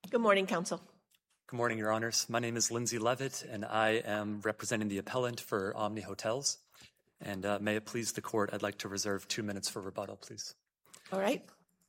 Good morning, counsel. Good morning, Your Honors. My name is Lindsay Levitt, and I am representing the appellant for Omni Hotels. And may it please the court, I'd like to reserve 2 minutes for rebuttal, please. All right.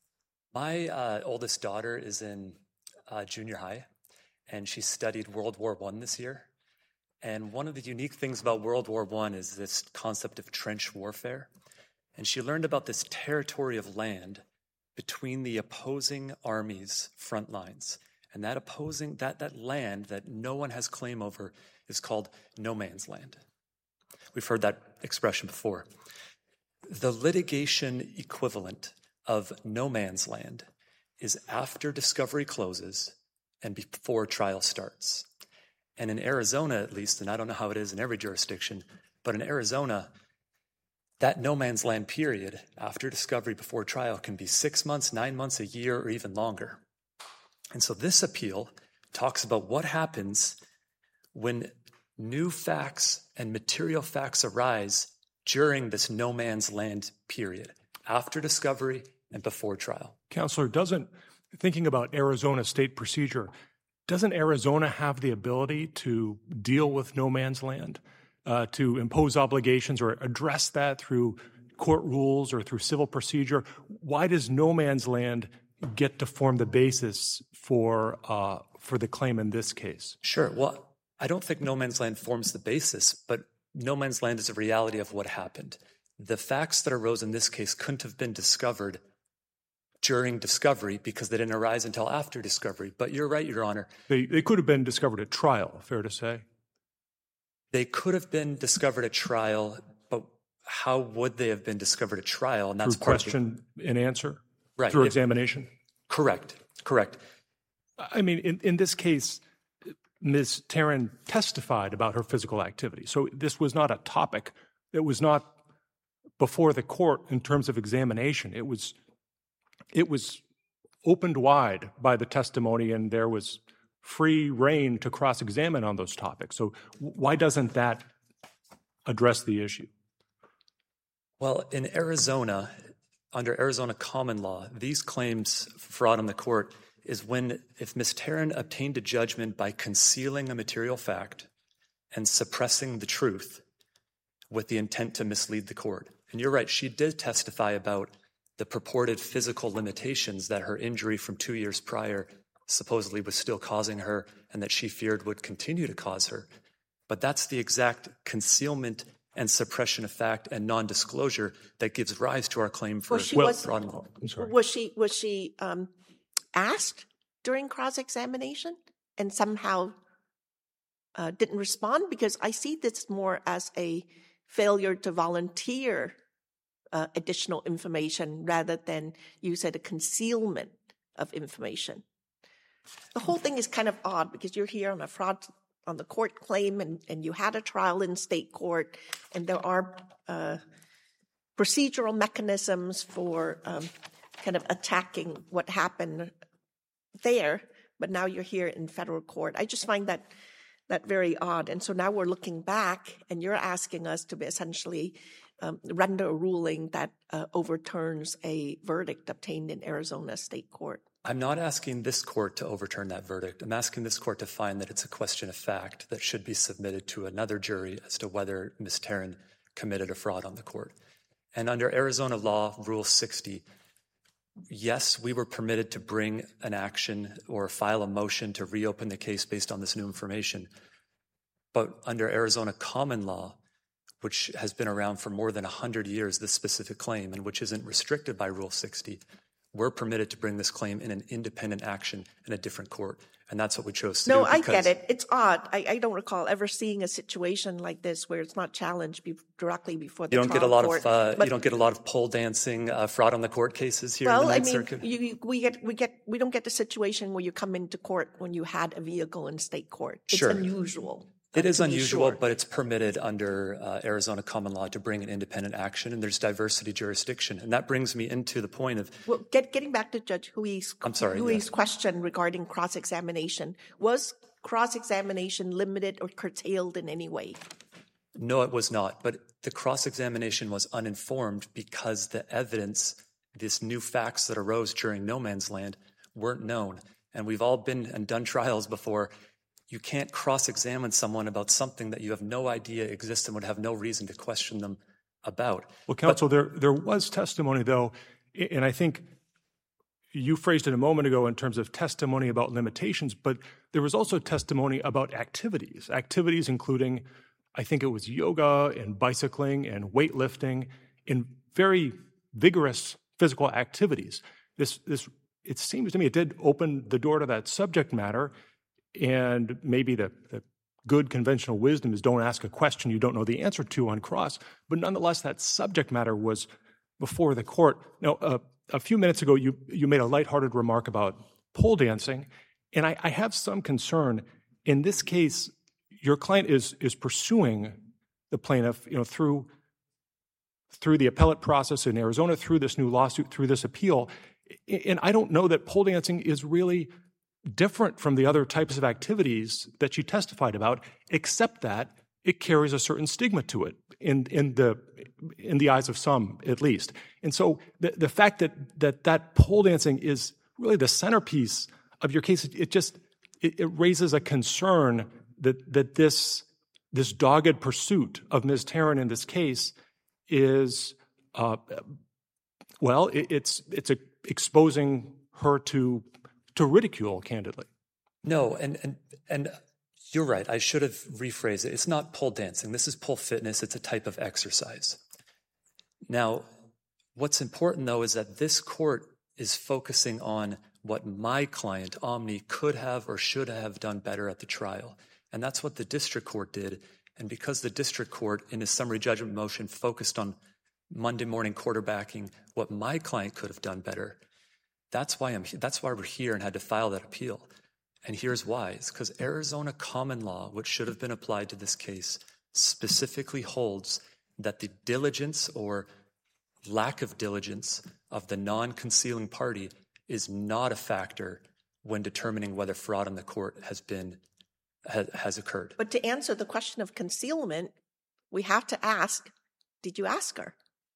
My oldest daughter is in junior high, and she studied World War I this year. And one of the unique things about World War I is this concept of trench warfare. And she learned about this territory of land between the opposing armies' front lines. And that land that no one has claim over is called no man's land. We've heard that expression before. The litigation equivalent of no man's land is after discovery closes and before trial starts. And in Arizona, at least, and I don't know how it is in every jurisdiction, but in Arizona, that no man's land period after discovery before trial can be 6 months, 9 months, a year, or even longer. And so this appeal talks about what happens when new facts and material facts arise during this no man's land period, after discovery and before trial. Counselor, thinking about Arizona state procedure, doesn't Arizona have the ability to deal with no man's land, to impose obligations or address that through court rules or through civil procedure? Why does no man's land get to form the basis for the claim in this case? Sure. Well, I don't think no man's land forms the basis, but no man's land is a reality of what happened. The facts that arose in this case couldn't have been discovered during discovery because they didn't arise until after discovery. But you're right, Your Honor. They could have been discovered at trial, fair to say? They could have been discovered at trial, but how would they have been discovered at trial? And that's through question and answer? Right. Through examination? Correct. I mean, in this case, Ms. Tarrin testified about her physical activity. So this was not a topic. It was not before the court in terms of examination. It was opened wide by the testimony, and there was free reign to cross-examine on those topics. So why doesn't that address the issue? Well, in Arizona, under Arizona common law, these claims for fraud on the court is if Ms. Tarrin obtained a judgment by concealing a material fact and suppressing the truth with the intent to mislead the court. And you're right, she did testify about the purported physical limitations that her injury from 2 years prior supposedly was still causing her and that she feared would continue to cause her. But that's the exact concealment and suppression of fact and non-disclosure that gives rise to our claim for fraud. I'm sorry. Was she asked during cross-examination and somehow didn't respond? Because I see this more as a failure to volunteer additional information rather than, you said, a concealment of information. The whole thing is kind of odd because you're here on a fraud on the court claim and you had a trial in state court, and there are procedural mechanisms for kind of attacking what happened there, but now you're here in federal court. I just find that very odd. And so now we're looking back and you're asking us to essentially render a ruling that overturns a verdict obtained in Arizona state court. I'm not asking this court to overturn that verdict. I'm asking this court to find that it's a question of fact that should be submitted to another jury as to whether Ms. Tarrin committed a fraud on the court. And under Arizona law, Rule 60, yes, we were permitted to bring an action or file a motion to reopen the case based on this new information. But under Arizona common law, which has been around for more than 100 years, this specific claim, and which isn't restricted by Rule 60, we're permitted to bring this claim in an independent action in a different court. And that's what we chose to do. No, I get it. It's odd. I don't recall ever seeing a situation like this where it's not challenged directly before the trial court. You don't get a lot of pole dancing fraud on the court cases here in the Ninth Circuit? We don't get the situation where you come into court when you had a vehicle in state court. It's Sure. unusual. It is unusual, but it's permitted under Arizona common law to bring an independent action, and there's diversity jurisdiction. And that brings me into the point of... Well, getting back to Judge Hui's yes. question regarding cross-examination, was cross-examination limited or curtailed in any way? No, it was not. But the cross-examination was uninformed because the evidence, these new facts that arose during no man's land, weren't known. And we've all been and done trials before. You can't cross-examine someone about something that you have no idea exists and would have no reason to question them about. Well, counsel, there was testimony, though, and I think you phrased it a moment ago in terms of testimony about limitations, but there was also testimony about activities including, I think it was yoga and bicycling and weightlifting, in very vigorous physical activities. It seems to me it did open the door to that subject matter, and maybe the good conventional wisdom is don't ask a question you don't know the answer to on cross, but nonetheless that subject matter was before the court. Now, a few minutes ago, you made a lighthearted remark about pole dancing, and I have some concern. In this case, your client is pursuing the plaintiff, through the appellate process in Arizona, through this new lawsuit, through this appeal, and I don't know that pole dancing is really different from the other types of activities that she testified about, except that it carries a certain stigma to it in the eyes of some, at least. And so the fact that pole dancing is really the centerpiece of your case, it raises a concern that this dogged pursuit of Ms. Tarrant in this case is, it's exposing her to ridicule, candidly. No, and you're right. I should have rephrased it. It's not pole dancing. This is pole fitness. It's a type of exercise. Now, what's important, though, is that this court is focusing on what my client, Omni, could have or should have done better at the trial. And that's what the district court did. And because the district court, in his summary judgment motion, focused on Monday morning quarterbacking what my client could have done better, that's why we're here and had to file that appeal. And here's why. It's because Arizona common law, which should have been applied to this case, specifically holds that the diligence or lack of diligence of the non-concealing party is not a factor when determining whether fraud in the court has occurred. But to answer the question of concealment, we have to ask, did you ask her?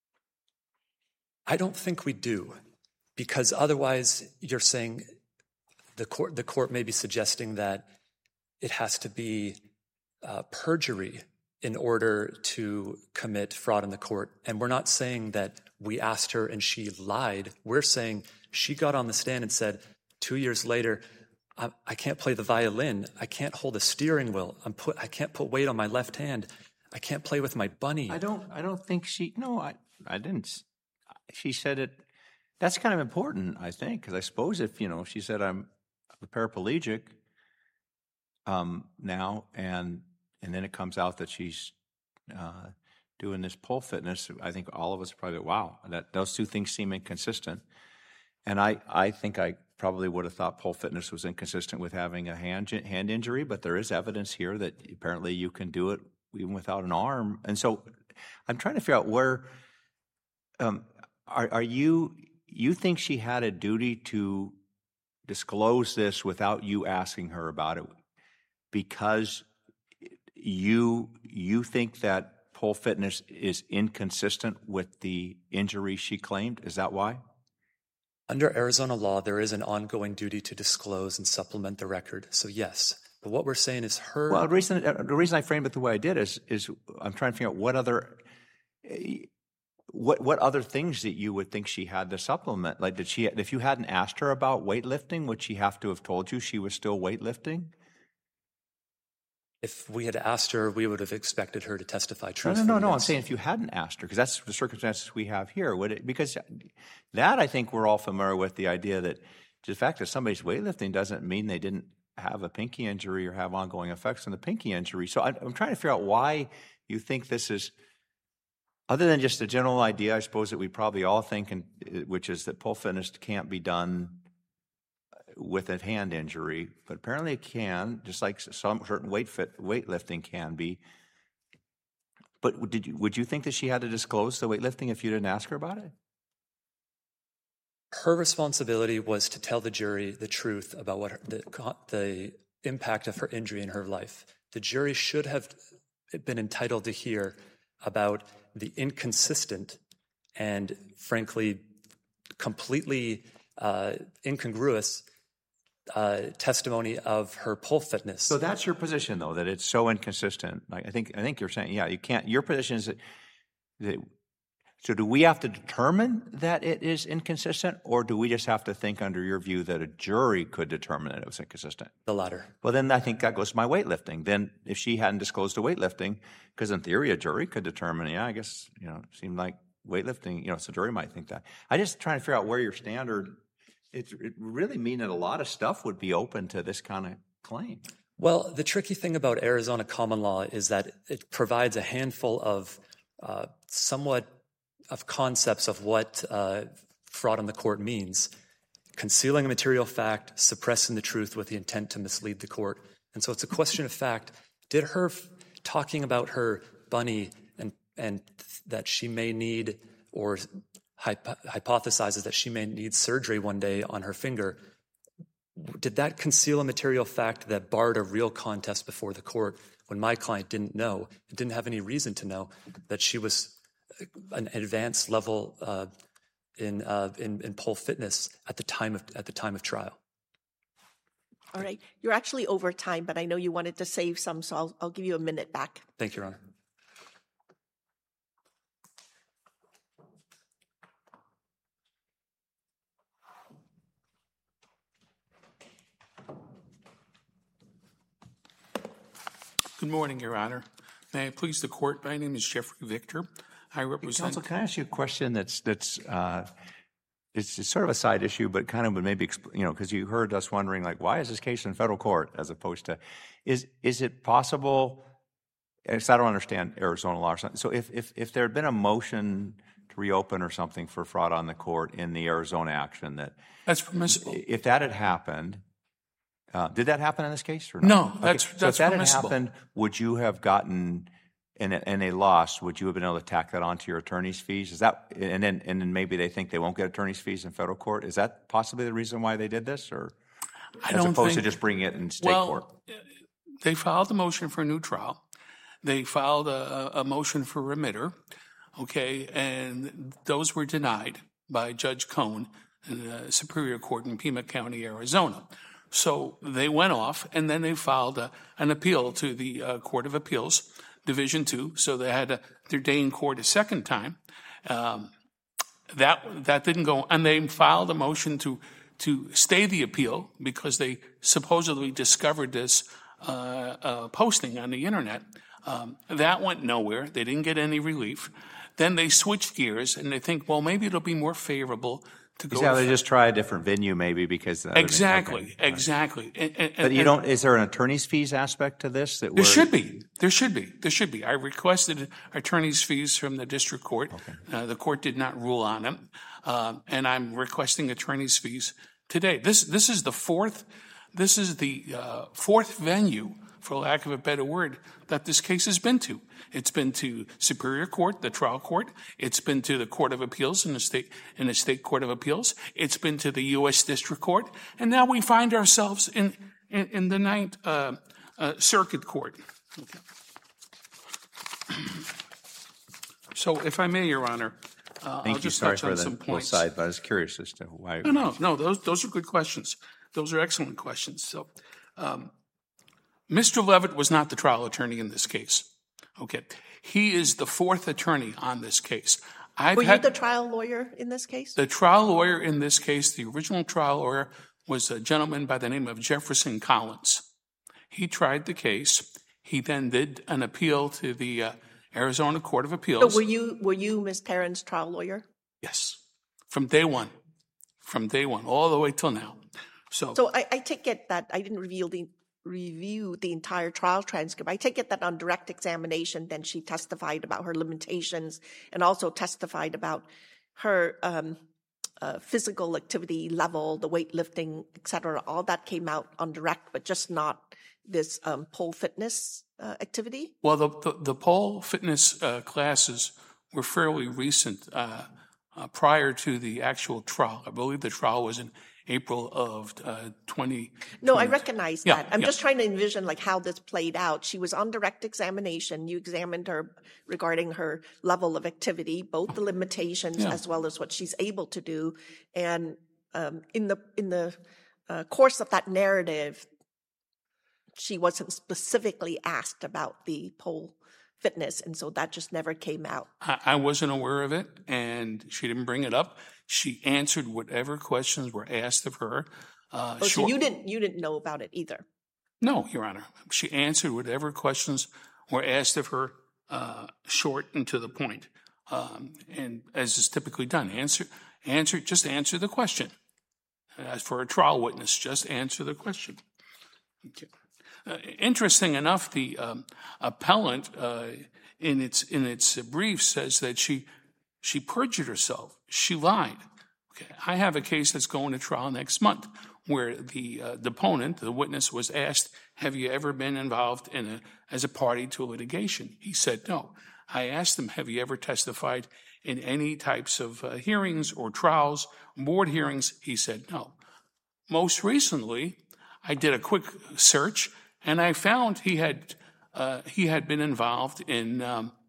I don't think we do, because otherwise you're saying the court may be suggesting that it has to be perjury in order to commit fraud in the court. And we're not saying that we asked her and she lied. We're saying she got on the stand and said, 2 years later, I can't play the violin. I can't hold a steering wheel. I can't put weight on my left hand. I can't play with my bunny. I don't think I didn't. She said it. That's kind of important, I think, because I suppose if, she said I'm a paraplegic now, and then it comes out that she's doing this pole fitness, I think all of us probably, wow, that those two things seem inconsistent. And I think I probably would have thought pole fitness was inconsistent with having a hand injury, but there is evidence here that apparently you can do it even without an arm. And so I'm trying to figure out where are you think she had a duty to disclose this without you asking her about it because you think that pole fitness is inconsistent with the injury she claimed? Is that why? Under Arizona law, there is an ongoing duty to disclose and supplement the record. So yes, but what we're saying is her. Well, the reason I framed it the way I did is I'm trying to figure out what other things that you would think she had to supplement. Like, if you hadn't asked her about weightlifting, would she have to have told you she was still weightlifting? If we had asked her, we would have expected her to testify truthfully. No. I'm saying if you hadn't asked her, because that's the circumstances we have here. Because that I think we're all familiar with, the idea that the fact that somebody's weightlifting doesn't mean they didn't have a pinky injury or have ongoing effects on the pinky injury. So I'm trying to figure out why you think this is, other than just a general idea, I suppose, that we probably all think, which is that pole fitness can't be done with a hand injury, but apparently it can, just like some certain weightlifting can be. But would you think that she had to disclose the weightlifting if you didn't ask her about it? Her responsibility was to tell the jury the truth about the impact of her injury in her life. The jury should have been entitled to hear about the inconsistent and, frankly, completely incongruous testimony of her pole fitness. So that's your position, though, that it's so inconsistent. Like I think you're saying, yeah, you can't. Your position is that. So do we have to determine that it is inconsistent, or do we just have to think under your view that a jury could determine that it was inconsistent? The latter. Well, then I think that goes to my weightlifting. Then if she hadn't disclosed the weightlifting, because in theory a jury could determine, yeah, I guess, it seemed like weightlifting, so a jury might think that. I just trying to figure out where your standard, it really mean that a lot of stuff would be open to this kind of claim. Well, the tricky thing about Arizona common law is that it provides a handful of somewhat of concepts of what fraud on the court means. Concealing a material fact, suppressing the truth with the intent to mislead the court. And so it's a question of fact. Did her talking about her bunny and that she may need, or hypothesizes that she may need surgery one day on her finger, did that conceal a material fact that barred a real contest before the court when my client didn't know, didn't have any reason to know that she was an advanced level in pole fitness at the time of trial? All right. You're actually over time, but I know you wanted to save some, so I'll give you a minute back. Thank you, Your Honor. Good morning, Your Honor. May I please the court? My name is Jeffrey Victor. I represent. Counsel, can I ask you a question that's it's sort of a side issue, but kind of would maybe because you heard us wondering like, why is this case in federal court as opposed to is it possible? Because I don't understand Arizona law. So if there had been a motion to reopen or something for fraud on the court in the Arizona action, that's permissible. If that had happened. Did that happen in this case or not? No, that's so if that permissible. had happened, would you have gotten in a loss? Would you have been able to tack that onto your attorney's fees? Is that and then maybe they think they won't get attorney's fees in federal court? Is that possibly the reason why they did this, or as opposed to just bringing it in state court? They filed a motion for a new trial. They filed a motion for remitter, and those were denied by Judge Cohn in the Superior Court in Pima County, Arizona. So they went off, and then they filed an appeal to the Court of Appeals, Division 2. So they had their day in court a second time. That didn't go, and they filed a motion to stay the appeal because they supposedly discovered this posting on the internet. That went nowhere. They didn't get any relief. Then they switched gears, and they think, well, maybe it'll be more favorable to go. Yeah, they just try a different venue, maybe because exactly. But you don't. Is there an attorney's fees aspect to this? There should be. I requested attorney's fees from the district court. The court did not rule on them, and I'm requesting attorney's fees today. This is the fourth. This is the fourth venue, for lack of a better word, that this case has been to. It's been to Superior Court, the trial court. It's been to the Court of Appeals in the state Court of Appeals. It's been to the U.S. District Court, and now we find ourselves in the Ninth Circuit Court. Okay. So, if I may, Your Honor, I'll just touch on some points. Side, but I was curious as to why. No. Those are good questions. Those are excellent questions. So, Mr. Levitt was not the trial attorney in this case. Okay. He is the fourth attorney on this case. Were you the trial lawyer in this case? The trial lawyer in this case, the original trial lawyer, was a gentleman by the name of Jefferson Collins. He tried the case. He then did an appeal to the Arizona Court of Appeals. So were you Ms. Perrin's trial lawyer? Yes. From day one, all the way till now. So I take it that I didn't review the entire trial transcript. I take it that on direct examination, then she testified about her limitations and also testified about her physical activity level, the weightlifting, et cetera. All that came out on direct, but just not this pole fitness activity? Well, the pole fitness classes were fairly recent prior to the actual trial. I believe the trial was in April of 20. No, I recognize that. I'm just trying to envision like how this played out. She was on direct examination. You examined her regarding her level of activity, both the limitations as well as what she's able to do. And in the course of that narrative, she wasn't specifically asked about the pole fitness, and so that just never came out. I wasn't aware of it, and she didn't bring it up. She answered whatever questions were asked of her. So you didn't know about it either? No, Your Honor. She answered whatever questions were asked of her, short and to the point. And as is typically done, just answer the question. As for a trial witness, just answer the question. Okay. Interesting enough, the appellant in its brief says that she perjured herself. She lied. Okay. I have a case that's going to trial next month where the deponent, the witness, was asked, "Have you ever been involved as a party to a litigation?" He said no. I asked him, "Have you ever testified in any types of hearings or trials, board hearings?" He said no. Most recently, I did a quick search, and I found he had been involved in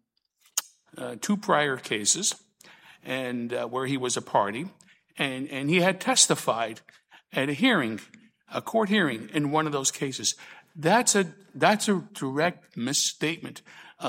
2 prior cases, and where he was a party, and he had testified at a court hearing in one of those cases. That's a direct misstatement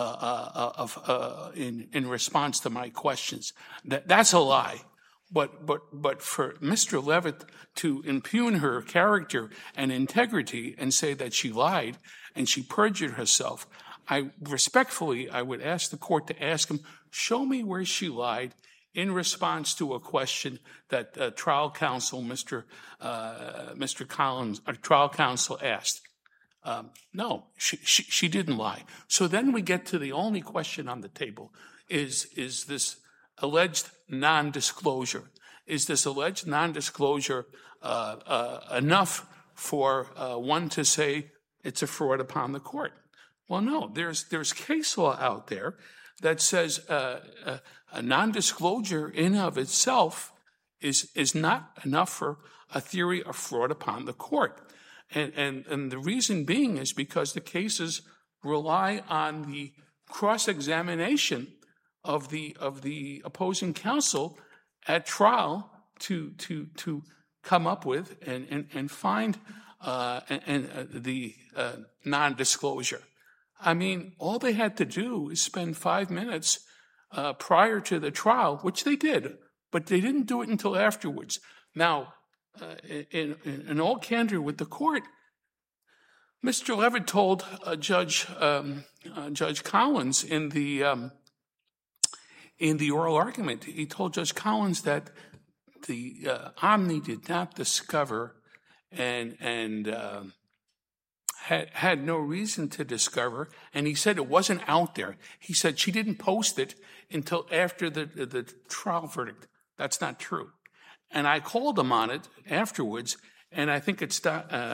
in response to my questions. That's a lie. But for Mr. Levitt to impugn her character and integrity and say that she lied and she perjured herself, I would ask the court to ask him, show me where she lied in response to a question that trial counsel, Mr. Collins, trial counsel asked. No, she didn't lie. So then we get to the only question on the table is this alleged non-disclosure. Is this alleged non-disclosure enough for one to say it's a fraud upon the court? Well, no, there's case law out there that says a non-disclosure in of itself is not enough for a theory of fraud upon the court. And the reason being is because the cases rely on the cross-examination of the opposing counsel at trial to come up with and find the non-disclosure. I mean, all they had to do is spend 5 minutes prior to the trial, which they did, but they didn't do it until afterwards. Now, in all candor with the court, Mr. Levitt told Judge Collins in the oral argument, he told Judge Collins that the Omni did not discover and had no reason to discover, and he said it wasn't out there. He said she didn't post it until after the trial verdict. That's not true. And I called him on it afterwards, and I think it's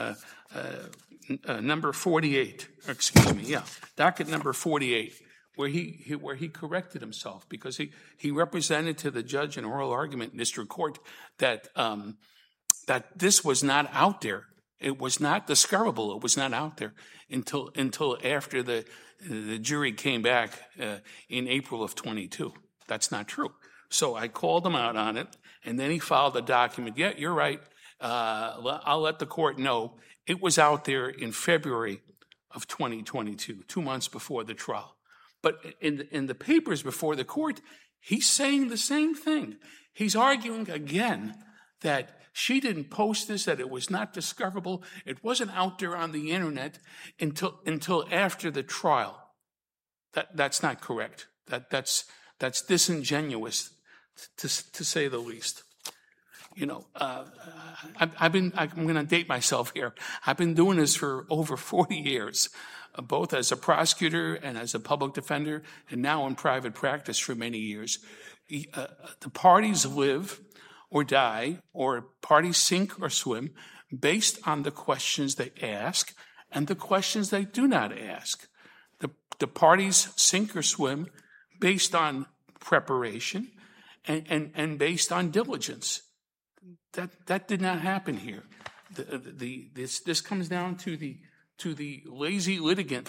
number 48, docket number 48, where he corrected himself because he represented to the judge in oral argument in district court that this was not out there. It was not discoverable. It was not out there until after the jury came back in April of 22. That's not true. So I called him out on it, and then he filed the document. Yeah, you're right. I'll let the court know. It was out there in February of 2022, 2 months before the trial. But in the papers before the court, he's saying the same thing. He's arguing again that she didn't post this, that it was not discoverable. It wasn't out there on the internet until after the trial. That's not correct. That's disingenuous, to say the least. You know, I'm going to date myself here. I've been doing this for over 40 years, both as a prosecutor and as a public defender, and now in private practice for many years. The parties live or die, or parties sink or swim, based on the questions they ask and the questions they do not ask. The parties sink or swim based on preparation and based on diligence. That did not happen here. This comes down to the lazy litigant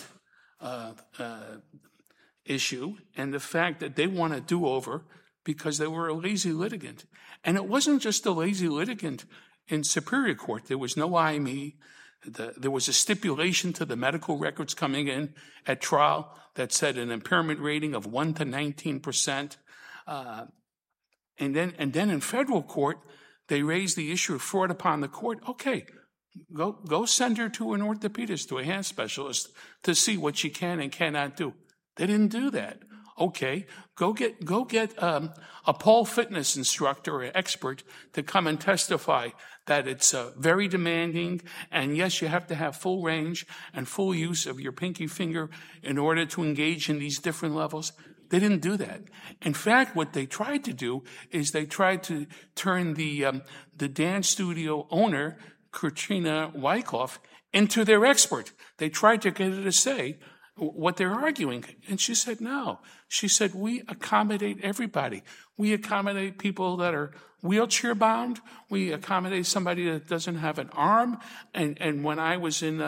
issue and the fact that they want a do-over because they were a lazy litigant. And it wasn't just a lazy litigant In Superior Court, there was no IME. There was a stipulation to the medical records coming in at trial that said an impairment rating of 1 to 19%. And then in federal court, they raised the issue of fraud upon the court. Okay, go send her to an orthopedist, to a hand specialist, to see what she can and cannot do. They didn't do that. Okay, go get a pole fitness instructor or expert to come and testify that it's very demanding, and yes, you have to have full range and full use of your pinky finger in order to engage in these different levels. They didn't do that. In fact, what they tried to do is they tried to turn the dance studio owner, Katrina Wyckoff, into their expert. They tried to get her to say what they're arguing. And she said, no. She said, we accommodate everybody. We accommodate people that are wheelchair bound. We accommodate somebody that doesn't have an arm. And when I was in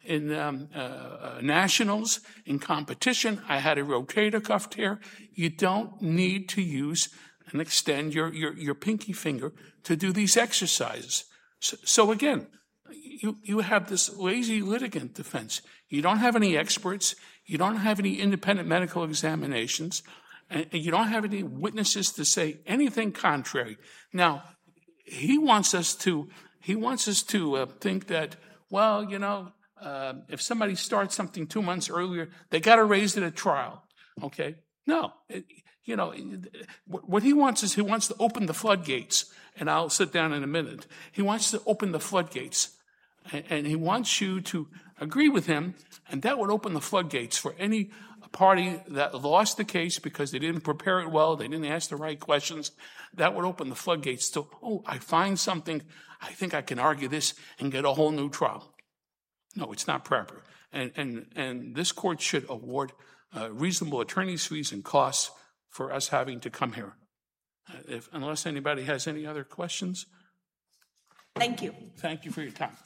nationals, in competition, I had a rotator cuff tear. You don't need to use and extend your pinky finger to do these exercises. So again, you have this lazy litigant defense. You don't have any experts. You don't have any independent medical examinations. And you don't have any witnesses to say anything contrary. Now, he wants us to think that, well, if somebody starts something 2 months earlier, they got to raise it at trial. Okay? No. What he wants is he wants to open the floodgates. And I'll sit down in a minute. He wants to open the floodgates. And he wants you to agree with him, and that would open the floodgates for any party that lost the case because they didn't prepare it well, they didn't ask the right questions. That would open the floodgates to, I find something, I think I can argue this and get a whole new trial. No, it's not proper. And this court should award reasonable attorney's fees and costs for us having to come here. Unless anybody has any other questions. Thank you. Thank you for your time.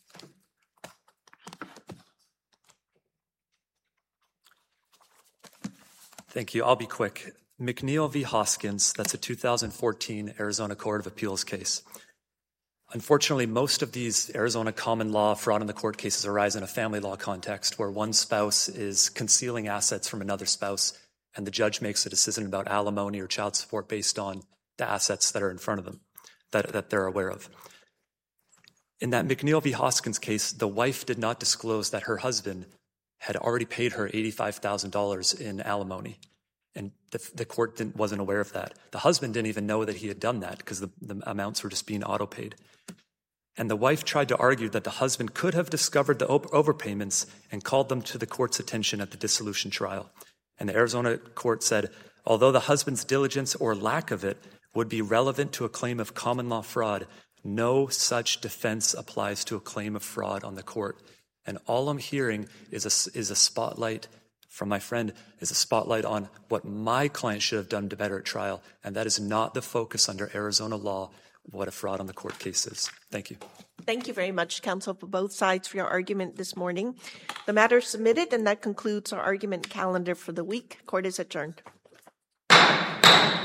Thank you. I'll be quick. McNeil v. Hoskins, that's a 2014 Arizona Court of Appeals case. Unfortunately, most of these Arizona common law fraud in the court cases arise in a family law context where one spouse is concealing assets from another spouse and the judge makes a decision about alimony or child support based on the assets that are in front of them, that they're aware of. In that McNeil v. Hoskins case, the wife did not disclose that her husband had already paid her $85,000 in alimony, and the court wasn't aware of that. The husband didn't even know that he had done that because the amounts were just being auto-paid. And the wife tried to argue that the husband could have discovered the overpayments and called them to the court's attention at the dissolution trial. And the Arizona court said, although the husband's diligence or lack of it would be relevant to a claim of common law fraud, no such defense applies to a claim of fraud on the court. And all I'm hearing is a spotlight from my friend, is a spotlight on what my client should have done to better at trial. And that is not the focus under Arizona law, what a fraud on the court case is. Thank you. Thank you very much, counsel, for both sides for your argument this morning. The matter is submitted, and that concludes our argument calendar for the week. Court is adjourned.